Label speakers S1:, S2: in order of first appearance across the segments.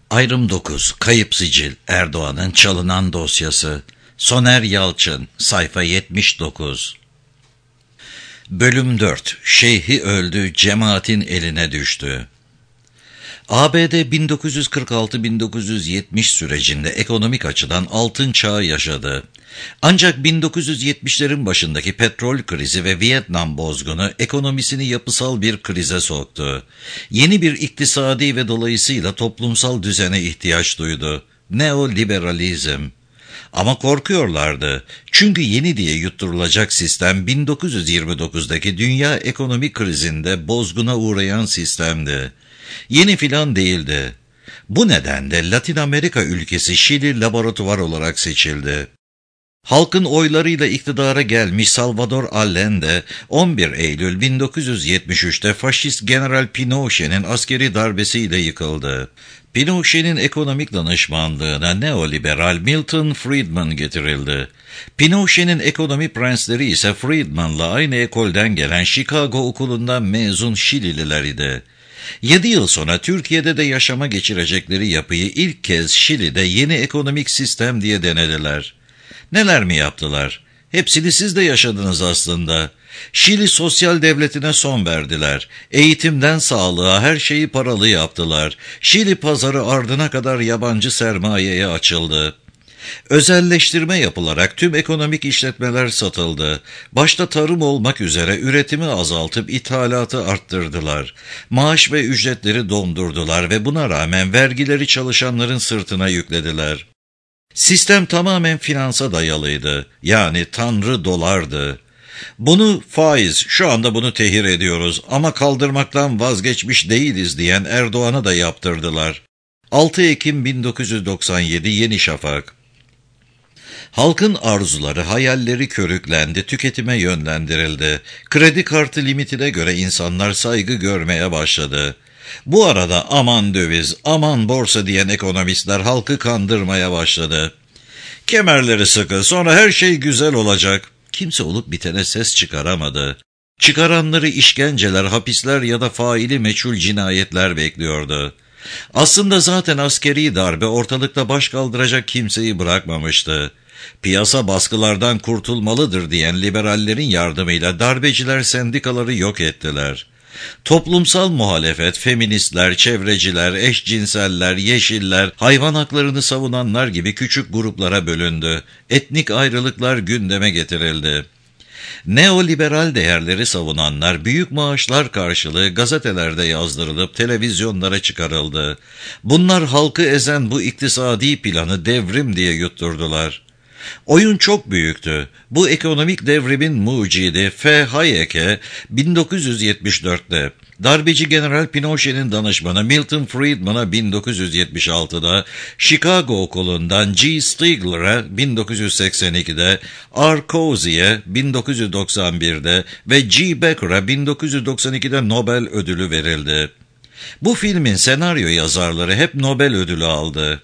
S1: Ayrım 9. Kayıp sicil. Erdoğan'ın çalınan dosyası. Soner Yalçın. Sayfa 79. Bölüm 4. Şeyhi öldü, cemaatin eline düştü. ABD 1946-1970 sürecinde ekonomik açıdan altın çağı yaşadı. Ancak 1970'lerin başındaki petrol krizi ve Vietnam bozgunu ekonomisini yapısal bir krize soktu. Yeni bir iktisadi ve dolayısıyla toplumsal düzene ihtiyaç duydu. Neoliberalizm. Ama korkuyorlardı. Çünkü yeni diye yutturulacak sistem 1929'daki dünya ekonomik krizinde bozguna uğrayan sistemdi. Yeni filan değildi. Bu nedenle Latin Amerika ülkesi Şili laboratuvar olarak seçildi. Halkın oylarıyla iktidara gelmiş Salvador Allende 11 Eylül 1973'te faşist General Pinochet'in askeri darbesiyle yıkıldı. Pinochet'in ekonomik danışmanlığına neoliberal Milton Friedman getirildi. Pinochet'in ekonomi prensleri ise Friedman'la aynı ekolden gelen Chicago okulundan mezun Şilililer idi. 7 yıl sonra Türkiye'de de yaşama geçirecekleri yapıyı ilk kez Şili'de yeni ekonomik sistem diye denediler. Neler mi yaptılar? Hepsini siz de yaşadınız aslında. Şili sosyal devletine son verdiler. Eğitimden sağlığa her şeyi paralı yaptılar. Şili pazarı ardına kadar yabancı sermayeye açıldı. Özelleştirme yapılarak tüm ekonomik işletmeler satıldı. Başta tarım olmak üzere üretimi azaltıp ithalatı arttırdılar. Maaş ve ücretleri dondurdular ve buna rağmen vergileri çalışanların sırtına yüklediler. Sistem tamamen finansa dayalıydı. Yani tanrı dolardı. Bunu faiz, şu anda bunu tehir ediyoruz ama kaldırmaktan vazgeçmiş değiliz diyen Erdoğan'a da yaptırdılar. 6 Ekim 1997 Yeni Şafak. Halkın arzuları, hayalleri körüklendi, tüketime yönlendirildi. Kredi kartı limitine göre insanlar saygı görmeye başladı. Bu arada aman döviz, aman borsa diyen ekonomistler halkı kandırmaya başladı. Kemerleri sıkı, sonra her şey güzel olacak. Kimse olup bitene ses çıkaramadı. Çıkaranları işkenceler, hapisler ya da faili meçhul cinayetler bekliyordu. Aslında zaten askeri darbe ortalıkta baş kaldıracak kimseyi bırakmamıştı. Piyasa baskılardan kurtulmalıdır diyen liberallerin yardımıyla darbeciler sendikaları yok ettiler. Toplumsal muhalefet, feministler, çevreciler, eşcinseller, yeşiller, hayvan haklarını savunanlar gibi küçük gruplara bölündü. Etnik ayrılıklar gündeme getirildi. Neoliberal değerleri savunanlar büyük maaşlar karşılığı gazetelerde yazdırılıp televizyonlara çıkarıldı. Bunlar halkı ezen bu iktisadi planı devrim diye yutturdular. Oyun çok büyüktü. Bu ekonomik devrimin mucidi F. Hayek'e 1974'te, darbeci General Pinochet'in danışmanı Milton Friedman'a 1976'da, Chicago okulundan G. Stigler'a 1982'de, R. Cozy'ye 1991'de ve G. Becker'a 1992'de Nobel ödülü verildi. Bu filmin senaryo yazarları hep Nobel ödülü aldı.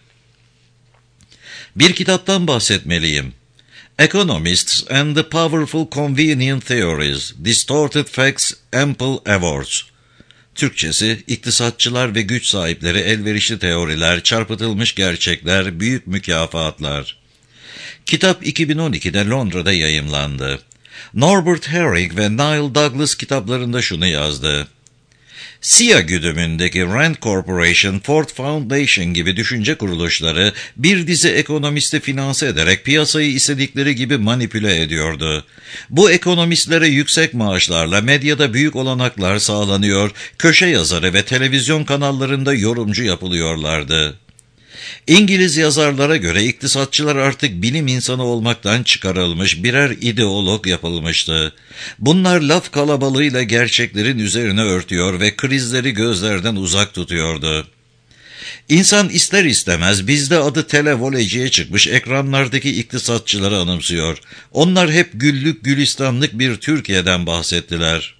S1: Bir kitaptan bahsetmeliyim. Economists and the Powerful Convenient Theories, Distorted Facts, Ample Awards. Türkçesi, iktisatçılar ve güç sahipleri elverişli teoriler, çarpıtılmış gerçekler, büyük mükafatlar. Kitap 2012'de Londra'da yayımlandı. Norbert Herring ve Neil Douglas kitaplarında şunu yazdı. SİA güdümündeki Rand Corporation, Ford Foundation gibi düşünce kuruluşları bir dizi ekonomisti finanse ederek piyasayı istedikleri gibi manipüle ediyordu. Bu ekonomistlere yüksek maaşlarla medyada büyük olanaklar sağlanıyor, köşe yazarı ve televizyon kanallarında yorumcu yapılıyorlardı. İngiliz yazarlara göre iktisatçılar artık bilim insanı olmaktan çıkarılmış birer ideolog yapılmıştı. Bunlar laf kalabalığıyla gerçeklerin üzerine örtüyor ve krizleri gözlerden uzak tutuyordu. İnsan ister istemez bizde adı televoleciye çıkmış ekranlardaki iktisatçıları anımsıyor. Onlar hep güllük gülistanlık bir Türkiye'den bahsettiler.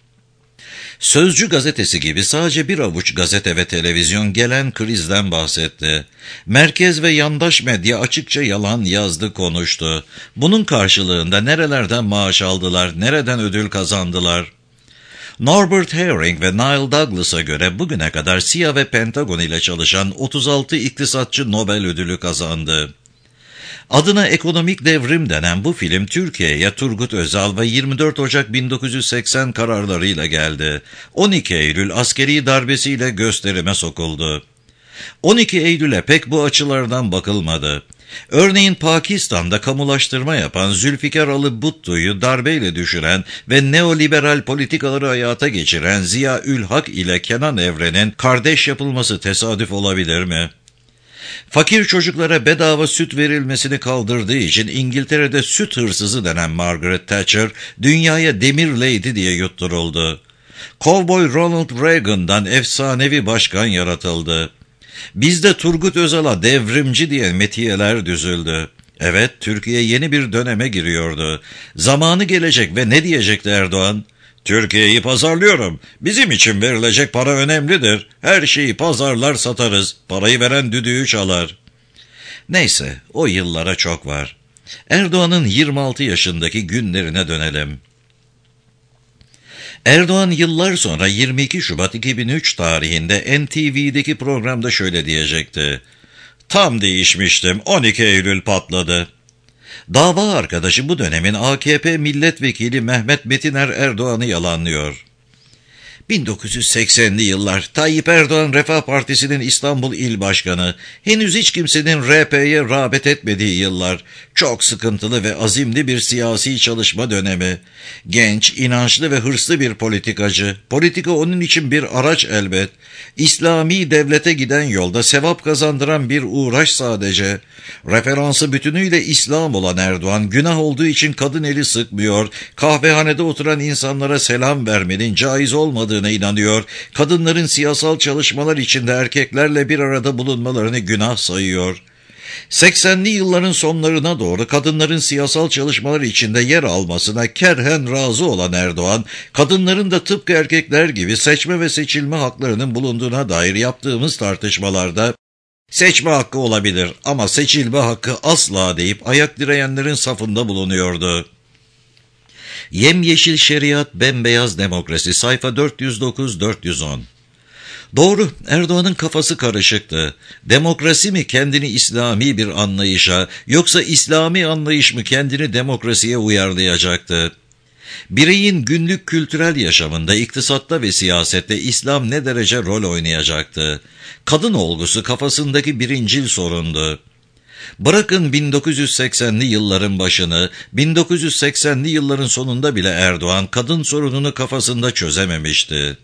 S1: Sözcü gazetesi gibi sadece bir avuç gazete ve televizyon gelen krizden bahsetti. Merkez ve yandaş medya açıkça yalan yazdı, konuştu. Bunun karşılığında nerelerden maaş aldılar, nereden ödül kazandılar? Norbert Herring ve Neil Douglas'a göre bugüne kadar CIA ve Pentagon ile çalışan 36 iktisatçı Nobel ödülü kazandı. Adına Ekonomik Devrim denen bu film Türkiye'ye Turgut Özal ve 24 Ocak 1980 kararlarıyla geldi. 12 Eylül askeri darbesiyle gösterime sokuldu. 12 Eylül'e pek bu açılardan bakılmadı. Örneğin Pakistan'da kamulaştırma yapan Zülfikar Ali Bhutto'yu darbeyle düşüren ve neoliberal politikaları hayata geçiren Ziya-ül-Hak ile Kenan Evren'in kardeş yapılması tesadüf olabilir mi? Fakir çocuklara bedava süt verilmesini kaldırdığı için İngiltere'de süt hırsızı denen Margaret Thatcher, dünyaya Demir Lady diye yutturuldu. Kovboy Ronald Reagan'dan efsanevi başkan yaratıldı. Bizde Turgut Özal'a devrimci diye metiyeler düzüldü. Evet, Türkiye yeni bir döneme giriyordu. Zamanı gelecek ve ne diyecekti Erdoğan? Türkiye'yi pazarlıyorum. Bizim için verilecek para önemlidir. Her şeyi pazarlar satarız. Parayı veren düdüğü çalar. Neyse, o yıllara çok var. Erdoğan'ın 26 yaşındaki günlerine dönelim. Erdoğan yıllar sonra 22 Şubat 2003 tarihinde NTV'deki programda şöyle diyecekti. Tam değişmiştim, 12 Eylül patladı. Dava arkadaşı bu dönemin AKP milletvekili Mehmet Metiner Erdoğan'ı yalanlıyor. 1980'li yıllar Tayyip Erdoğan Refah Partisi'nin İstanbul İl Başkanı, henüz hiç kimsenin RP'ye rağbet etmediği yıllar, çok sıkıntılı ve azimli bir siyasi çalışma dönemi. Genç, inançlı ve hırslı bir politikacı, politika onun için bir araç elbet. İslami devlete giden yolda sevap kazandıran bir uğraş sadece. Referansı bütünüyle İslam olan Erdoğan, günah olduğu için kadın eli sıkmıyor, kahvehanede oturan insanlara selam vermenin caiz olmadığına inanıyor, kadınların siyasal çalışmalar içinde erkeklerle bir arada bulunmalarını günah sayıyor. 80'li yılların sonlarına doğru kadınların siyasal çalışmalar içinde yer almasına kerhen razı olan Erdoğan, kadınların da tıpkı erkekler gibi seçme ve seçilme haklarının bulunduğuna dair yaptığımız tartışmalarda, seçme hakkı olabilir ama seçilme hakkı asla deyip ayak direyenlerin safında bulunuyordu. Yemyeşil şeriat, bembeyaz demokrasi, sayfa 409-410. Doğru, Erdoğan'ın kafası karışıktı. Demokrasi mi kendini İslami bir anlayışa, yoksa İslami anlayış mı kendini demokrasiye uyarlayacaktı? Bireyin günlük kültürel yaşamında, iktisatta ve siyasette İslam ne derece rol oynayacaktı? Kadın olgusu kafasındaki birincil sorundu. Bırakın 1980'li yılların başını, 1980'li yılların sonunda bile Erdoğan kadın sorununu kafasında çözememişti.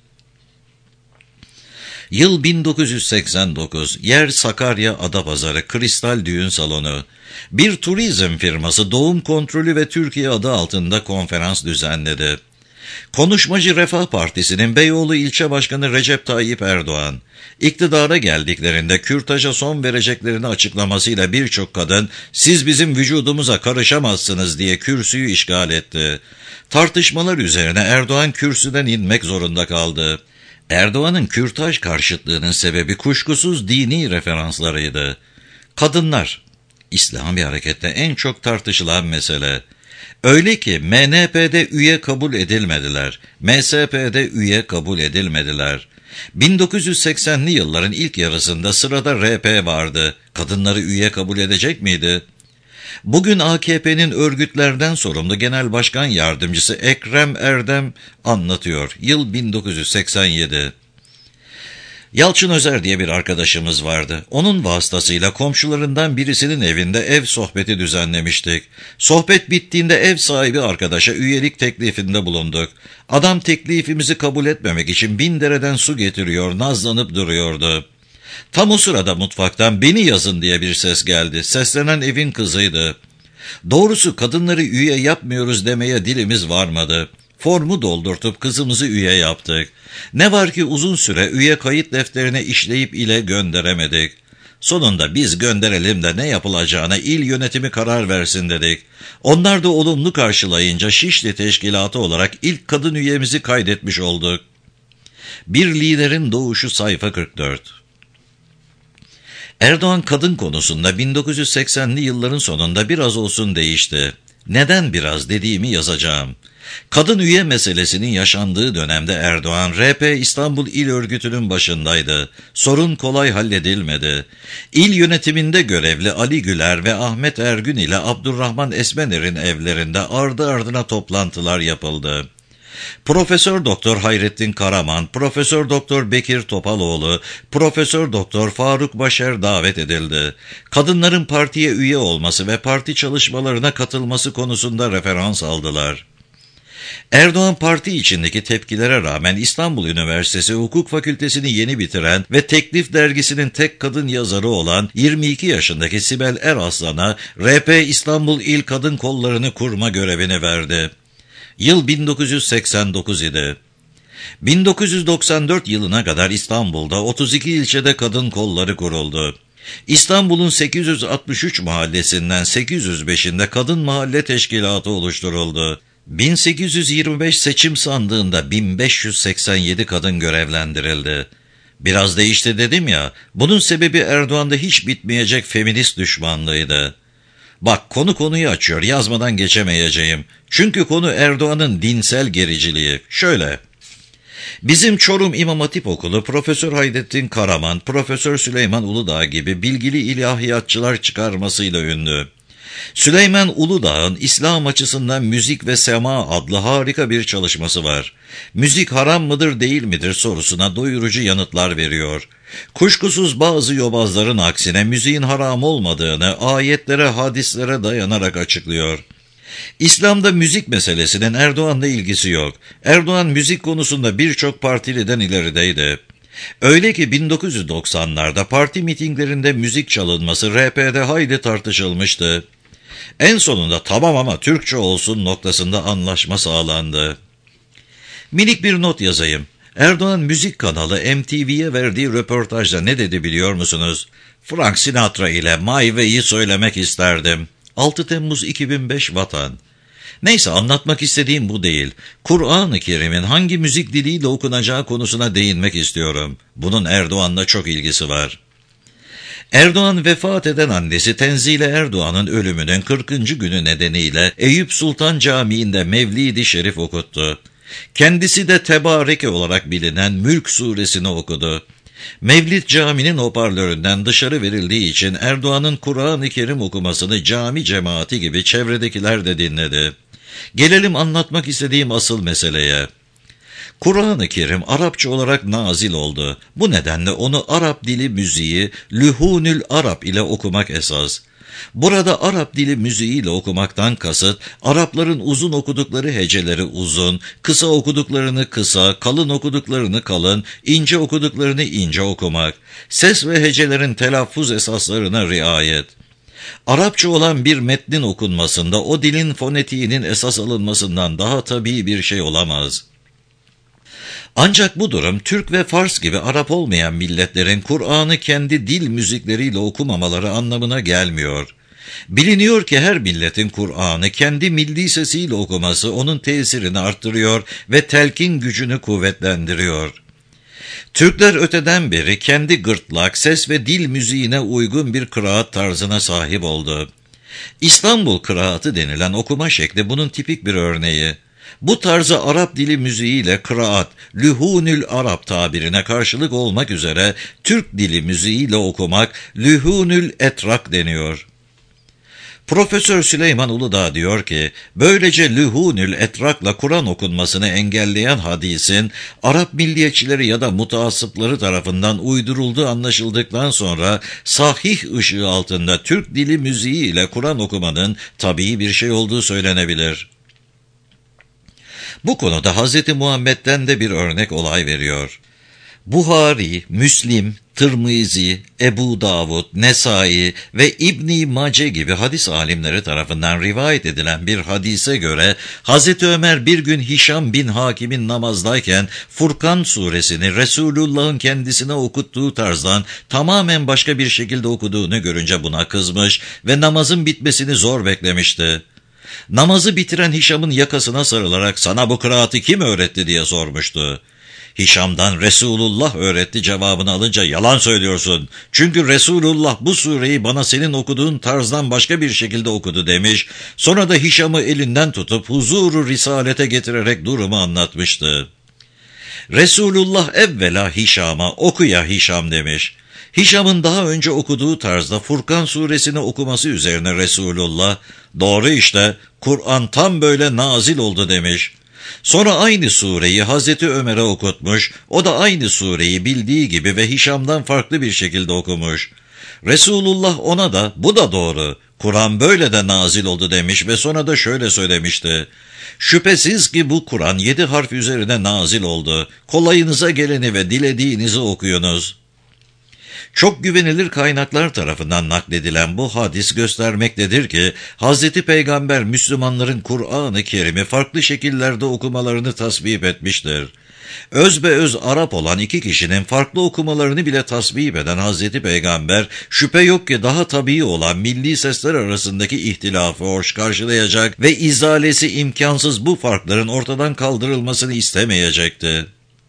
S1: Yıl 1989, yer Sakarya Adapazarı Kristal Düğün Salonu. Bir turizm firması doğum kontrolü ve Türkiye adı altında konferans düzenledi. Konuşmacı Refah Partisi'nin Beyoğlu İlçe Başkanı Recep Tayyip Erdoğan, iktidara geldiklerinde kürtaja son vereceklerini açıklamasıyla birçok kadın, siz bizim vücudumuza karışamazsınız diye kürsüyü işgal etti. Tartışmalar üzerine Erdoğan kürsüden inmek zorunda kaldı. Erdoğan'ın kürtaj karşıtlığının sebebi kuşkusuz dini referanslarıydı. Kadınlar, İslami harekette en çok tartışılan mesele. Öyle ki MNP'de üye kabul edilmediler, MSP'de üye kabul edilmediler. 1980'li yılların ilk yarısında sırada RP vardı. Kadınları üye kabul edecek miydi? Bugün AKP'nin örgütlerden sorumlu Genel Başkan Yardımcısı Ekrem Erdem anlatıyor. Yıl 1987. Yalçın Özer diye bir arkadaşımız vardı. Onun vasıtasıyla komşularından birisinin evinde ev sohbeti düzenlemiştik. Sohbet bittiğinde ev sahibi arkadaşa üyelik teklifinde bulunduk. Adam teklifimizi kabul etmemek için 1000 dereden su getiriyor, nazlanıp duruyordu. Tam o sırada mutfaktan beni yazın diye bir ses geldi. Seslenen evin kızıydı. Doğrusu kadınları üye yapmıyoruz demeye dilimiz varmadı. Formu doldurtup kızımızı üye yaptık. Ne var ki uzun süre üye kayıt defterine işleyip ile gönderemedik. Sonunda biz gönderelim de ne yapılacağına il yönetimi karar versin dedik. Onlar da olumlu karşılayınca Şişli Teşkilatı olarak ilk kadın üyemizi kaydetmiş olduk. Bir liderin doğuşu sayfa 44. Erdoğan kadın konusunda 1980'li yılların sonunda biraz olsun değişti. Neden biraz dediğimi yazacağım. Kadın üye meselesinin yaşandığı dönemde Erdoğan, RP İstanbul İl Örgütü'nün başındaydı. Sorun kolay halledilmedi. İl yönetiminde görevli Ali Güler ve Ahmet Ergün ile Abdurrahman Esmener'in evlerinde ardı ardına toplantılar yapıldı. Profesör Doktor Hayrettin Karaman, Profesör Doktor Bekir Topaloğlu, Profesör Doktor Faruk Başer davet edildi. Kadınların partiye üye olması ve parti çalışmalarına katılması konusunda referans aldılar. Erdoğan parti içindeki tepkilere rağmen İstanbul Üniversitesi Hukuk Fakültesini yeni bitiren ve Teklif dergisinin tek kadın yazarı olan 22 yaşındaki Sibel Eraslan'a RP İstanbul İl Kadın Kollarını kurma görevini verdi. Yıl 1989 idi. 1994 yılına kadar İstanbul'da 32 ilçede kadın kolları kuruldu. İstanbul'un 863 mahallesinden 805'inde kadın mahalle teşkilatı oluşturuldu. 1825 seçim sandığında 1587 kadın görevlendirildi. Biraz değişti dedim ya, bunun sebebi Erdoğan'da hiç bitmeyecek feminist düşmanlığıydı. Bak, konuyu açıyor, yazmadan geçemeyeceğim. Çünkü konu Erdoğan'ın dinsel gericiliği. Şöyle: bizim Çorum İmam Hatip Okulu Profesör Hayrettin Karaman, Profesör Süleyman Uludağ gibi bilgili ilahiyatçılar çıkarmasıyla ünlü. Süleyman Uludağ'ın İslam açısından Müzik ve Sema adlı harika bir çalışması var. Müzik haram mıdır değil midir sorusuna doyurucu yanıtlar veriyor. Kuşkusuz bazı yobazların aksine müziğin haram olmadığını ayetlere, hadislere dayanarak açıklıyor. İslam'da müzik meselesinin Erdoğan'la ilgisi yok. Erdoğan müzik konusunda birçok partiliden ilerideydi. Öyle ki 1990'larda parti mitinglerinde müzik çalınması RP'de hayli tartışılmıştı. En sonunda tamam ama Türkçe olsun noktasında anlaşma sağlandı. Minik bir not yazayım. Erdoğan müzik kanalı MTV'ye verdiği röportajda ne dedi biliyor musunuz? Frank Sinatra ile My Way'i söylemek isterdim. 6 Temmuz 2005 Vatan. Neyse, anlatmak istediğim bu değil. Kur'an-ı Kerim'in hangi müzik diliyle okunacağı konusuna değinmek istiyorum. Bunun Erdoğan'la çok ilgisi var. Erdoğan vefat eden annesi Tenzile Erdoğan'ın ölümünün 40. günü nedeniyle Eyüp Sultan Camii'nde Mevlid-i Şerif okuttu. Kendisi de Tebareke olarak bilinen Mülk suresini okudu. Mevlid caminin hoparlöründen dışarı verildiği için Erdoğan'ın Kur'an-ı Kerim okumasını cami cemaati gibi çevredekiler de dinledi. Gelelim anlatmak istediğim asıl meseleye. Kur'an-ı Kerim Arapça olarak nazil oldu. Bu nedenle onu Arap dili müziği Lühûnül Arap ile okumak esas. Burada Arap dili müziğiyle okumaktan kasıt, Arapların uzun okudukları heceleri uzun, kısa okuduklarını kısa, kalın okuduklarını kalın, ince okuduklarını ince okumak, ses ve hecelerin telaffuz esaslarına riayet. Arapça olan bir metnin okunmasında o dilin fonetiğinin esas alınmasından daha tabii bir şey olamaz. Ancak bu durum Türk ve Fars gibi Arap olmayan milletlerin Kur'an'ı kendi dil müzikleriyle okumamaları anlamına gelmiyor. Biliniyor ki her milletin Kur'an'ı kendi milli sesiyle okuması onun tesirini arttırıyor ve telkin gücünü kuvvetlendiriyor. Türkler öteden beri kendi gırtlak, ses ve dil müziğine uygun bir kıraat tarzına sahip oldu. İstanbul kıraatı denilen okuma şekli bunun tipik bir örneği. Bu tarzı Arap dili müziğiyle kıraat, lühûnül Arap tabirine karşılık olmak üzere Türk dili müziğiyle okumak lühûnül etrak deniyor. Profesör Süleyman Uludağ diyor ki, böylece lühûnül etrakla Kur'an okunmasını engelleyen hadisin Arap milliyetçileri ya da mutaassıpları tarafından uydurulduğu anlaşıldıktan sonra sahih ışığı altında Türk dili müziği ile Kur'an okumanın tabii bir şey olduğu söylenebilir. Bu konuda Hz. Muhammed'den de bir örnek olay veriyor. Buhari, Müslim, Tirmizi, Ebu Davud, Nesai ve İbn-i Mace gibi hadis alimleri tarafından rivayet edilen bir hadise göre Hz. Ömer bir gün Hişam bin Hakim'in namazdayken Furkan suresini Resulullah'ın kendisine okuttuğu tarzdan tamamen başka bir şekilde okuduğunu görünce buna kızmış ve namazın bitmesini zor beklemişti. Namazı bitiren Hişam'ın yakasına sarılarak "Sana bu kıraatı kim öğretti?" diye sormuştu. Hişam'dan Resulullah öğretti cevabını alınca yalan söylüyorsun. Çünkü Resulullah bu sureyi bana senin okuduğun tarzdan başka bir şekilde okudu demiş. Sonra da Hişam'ı elinden tutup huzuru risalete getirerek durumu anlatmıştı. Resulullah evvela Hişam'a oku ya Hişam demiş. Hişam'ın daha önce okuduğu tarzda Furkan suresini okuması üzerine Resulullah, doğru işte Kur'an tam böyle nazil oldu demiş. Sonra aynı sureyi Hazreti Ömer'e okutmuş, o da aynı sureyi bildiği gibi ve Hişam'dan farklı bir şekilde okumuş. Resulullah ona da bu da doğru, Kur'an böyle de nazil oldu demiş ve sonra da şöyle söylemişti. Şüphesiz ki bu Kur'an 7 harf üzerine nazil oldu. Kolayınıza geleni ve dilediğinizi okuyunuz. Çok güvenilir kaynaklar tarafından nakledilen bu hadis göstermektedir ki Hz. Peygamber Müslümanların Kur'an-ı Kerim'i farklı şekillerde okumalarını tasvip etmiştir. Özbeöz Arap olan iki kişinin farklı okumalarını bile tasvip eden Hz. Peygamber, şüphe yok ki daha tabii olan milli sesler arasındaki ihtilafı hoş karşılayacak ve izalesi imkansız bu farkların ortadan kaldırılmasını istemeyecekti.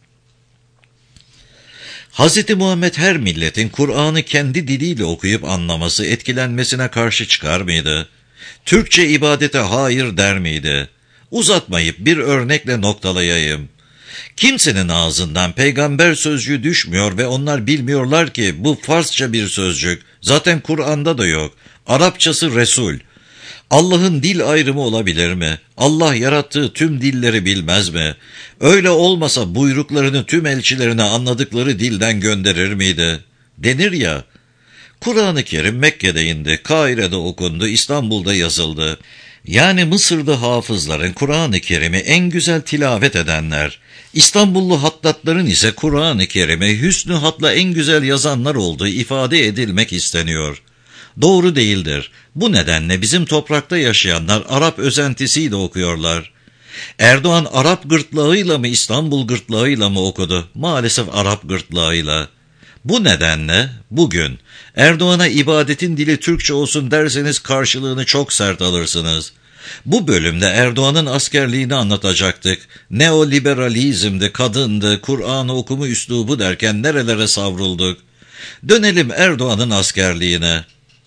S1: Hz. Muhammed her milletin Kur'an'ı kendi diliyle okuyup anlaması, etkilenmesine karşı çıkar mıydı? Türkçe ibadete hayır der miydi? Uzatmayıp bir örnekle noktalayayım. Kimsenin ağzından peygamber sözcüğü düşmüyor ve onlar bilmiyorlar ki bu Farsça bir sözcük. Zaten Kur'an'da da yok. Arapçası Resul. Allah'ın dil ayrımı olabilir mi? Allah yarattığı tüm dilleri bilmez mi? Öyle olmasa buyruklarını tüm elçilerine anladıkları dilden gönderir miydi? Denir ya, Kur'an-ı Kerim Mekke'de indi, Kahire'de okundu, İstanbul'da yazıldı. Yani Mısır'da hafızların Kur'an-ı Kerim'i en güzel tilavet edenler, İstanbullu hattatların ise Kur'an-ı Kerim'i hüsnü hatla en güzel yazanlar olduğu ifade edilmek isteniyor. Doğru değildir. Bu nedenle bizim toprakta yaşayanlar Arap özentisiyle okuyorlar. Erdoğan Arap gırtlağıyla mı İstanbul gırtlağıyla mı okudu? Maalesef Arap gırtlağıyla. Bu nedenle bugün Erdoğan'a ibadetin dili Türkçe olsun derseniz karşılığını çok sert alırsınız. Bu bölümde Erdoğan'ın askerliğini anlatacaktık. Neoliberalizmdi, kadındı, Kur'an okumu üslubu derken nerelere savrulduk. Dönelim Erdoğan'ın askerliğine.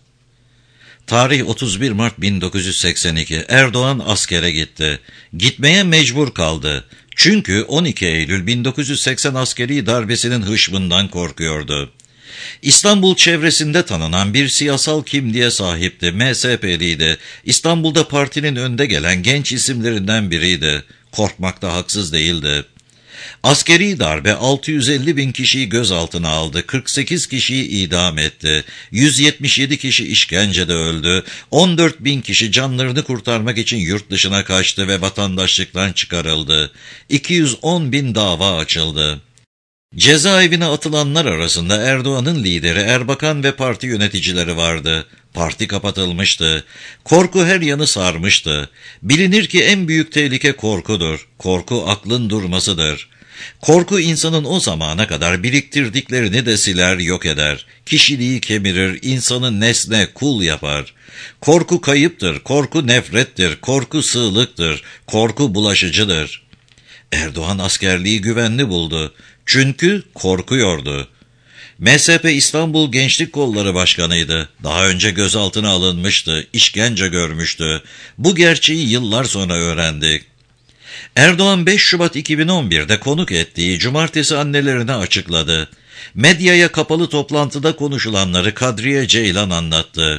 S1: Tarih 31 Mart 1982. Erdoğan askere gitti. Gitmeye mecbur kaldı. Çünkü 12 Eylül 1980 askeri darbesinin hışmından korkuyordu. İstanbul çevresinde tanınan bir siyasal kimliğe sahipti. MSP'liydi. İstanbul'da partinin önde gelen genç isimlerinden biriydi. Korkmakta haksız değildi. Askeri darbe 650 bin kişiyi gözaltına aldı, 48 kişiyi idam etti, 177 kişi işkencede öldü, 14 bin kişi canlarını kurtarmak için yurt dışına kaçtı ve vatandaşlıktan çıkarıldı, 210 bin dava açıldı. Cezaevine atılanlar arasında Erdoğan'ın lideri Erbakan ve parti yöneticileri vardı. Parti kapatılmıştı. Korku her yanı sarmıştı. Bilinir ki en büyük tehlike korkudur. Korku aklın durmasıdır. Korku insanın o zamana kadar biriktirdiklerini de siler, yok eder. Kişiliği kemirir, insanı nesne, kul yapar. Korku kayıptır, korku nefrettir, korku sığlıktır, korku bulaşıcıdır. Erdoğan askerliği güvenli buldu. Çünkü korkuyordu. MSP İstanbul Gençlik Kolları Başkanıydı. Daha önce gözaltına alınmıştı, işkence görmüştü. Bu gerçeği yıllar sonra öğrendik. Erdoğan 5 Şubat 2011'de konuk ettiği Cumartesi annelerini açıkladı. Medyaya kapalı toplantıda konuşulanları Kadriye Ceylan anlattı.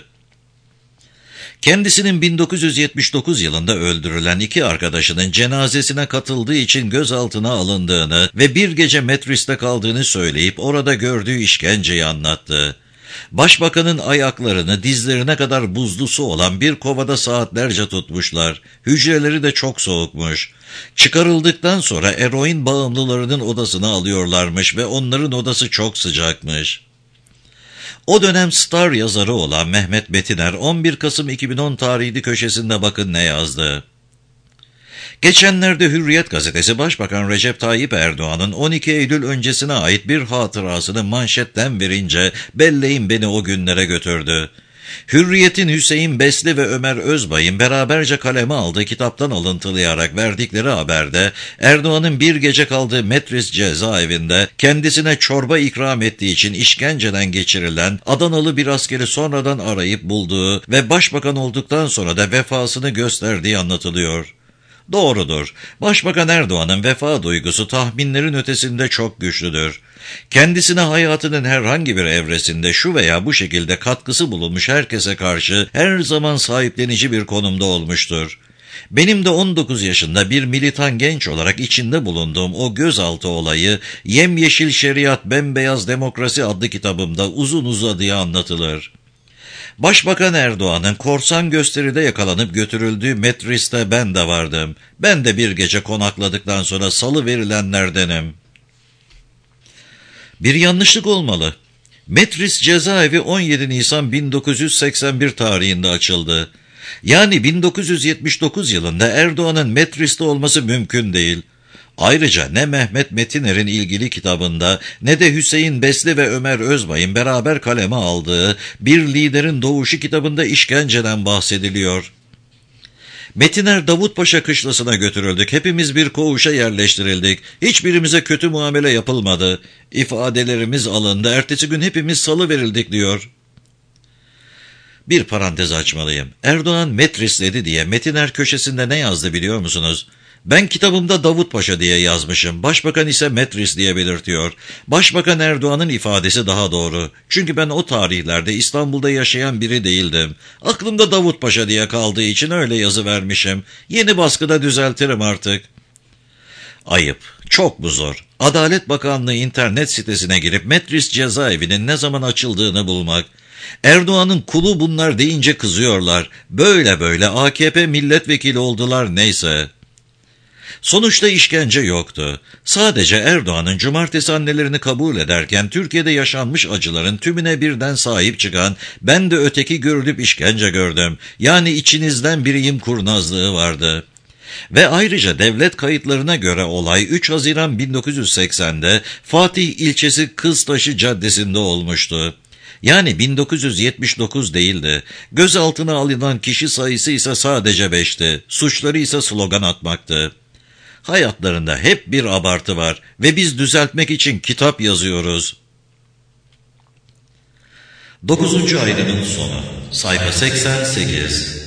S1: Kendisinin 1979 yılında öldürülen iki arkadaşının cenazesine katıldığı için gözaltına alındığını ve bir gece Metris'te kaldığını söyleyip orada gördüğü işkenceyi anlattı. Başbakanın ayaklarını dizlerine kadar buzlu su olan bir kovada saatlerce tutmuşlar. Hücreleri de çok soğukmuş. Çıkarıldıktan sonra eroin bağımlılarının odasına alıyorlarmış ve onların odası çok sıcakmış. O dönem Star yazarı olan Mehmet Betiner 11 Kasım 2010 tarihli köşesinde bakın ne yazdı. Geçenlerde Hürriyet gazetesi Başbakan Recep Tayyip Erdoğan'ın 12 Eylül öncesine ait bir hatırasını manşetten verince belleğim beni o günlere götürdü. Hürriyet'in Hüseyin Besli ve Ömer Özbay'ın beraberce kaleme aldığı kitaptan alıntılayarak verdikleri haberde Erdoğan'ın bir gece kaldığı Metris cezaevinde kendisine çorba ikram ettiği için işkenceden geçirilen Adanalı bir askeri sonradan arayıp bulduğu ve başbakan olduktan sonra da vefasını gösterdiği anlatılıyor. Doğrudur. Başbakan Erdoğan'ın vefa duygusu tahminlerin ötesinde çok güçlüdür. Kendisine hayatının herhangi bir evresinde şu veya bu şekilde katkısı bulunmuş herkese karşı her zaman sahiplenici bir konumda olmuştur. Benim de 19 yaşında bir militan genç olarak içinde bulunduğum o gözaltı olayı Yemyeşil Şeriat Bembeyaz Demokrasi adlı kitabımda uzun uzadıya anlatılır. Başbakan Erdoğan'ın korsan gösteride yakalanıp götürüldüğü Metris'te ben de vardım. Ben de bir gece konakladıktan sonra salı verilenlerdenim. Bir yanlışlık olmalı. Metris cezaevi 17 Nisan 1981 tarihinde açıldı. Yani 1979 yılında Erdoğan'ın Metris'te olması mümkün değil. Ayrıca ne Mehmet Metiner'in ilgili kitabında ne de Hüseyin Besli ve Ömer Özbay'ın beraber kaleme aldığı Bir Liderin Doğuşu kitabında işkenceden bahsediliyor. Metiner Davutpaşa kışlasına götürüldük. Hepimiz bir koğuşa yerleştirildik. Hiçbirimize kötü muamele yapılmadı. İfadelerimiz alındı. Ertesi gün hepimiz salıverildik diyor. Bir parantez açmalıyım. Erdoğan Metrisledi diye Metiner köşesinde ne yazdı biliyor musunuz? Ben kitabımda Davutpaşa diye yazmışım. Başbakan ise Metris diye belirtiyor. Başbakan Erdoğan'ın ifadesi daha doğru. Çünkü ben o tarihlerde İstanbul'da yaşayan biri değildim. Aklımda Davutpaşa diye kaldığı için öyle yazı vermişim. Yeni baskıda düzeltirim artık. Ayıp. Çok bu zor. Adalet Bakanlığı internet sitesine girip Metris cezaevinin ne zaman açıldığını bulmak. Erdoğan'ın kulu bunlar deyince kızıyorlar. Böyle böyle AKP milletvekili oldular neyse. Sonuçta işkence yoktu. Sadece Erdoğan'ın cumartesi annelerini kabul ederken Türkiye'de yaşanmış acıların tümüne birden sahip çıkan ben de öteki görülüp işkence gördüm. Yani içinizden biriyim kurnazlığı vardı. Ve ayrıca devlet kayıtlarına göre olay 3 Haziran 1980'de Fatih ilçesi Kıztaşı Caddesi'nde olmuştu. Yani 1979 değildi. Gözaltına alınan kişi sayısı ise sadece 5'ti. Suçları ise slogan atmaktı. Hayatlarında hep bir abartı var ve biz düzeltmek için kitap yazıyoruz. 9. ayrının sonu. Sayfa 88.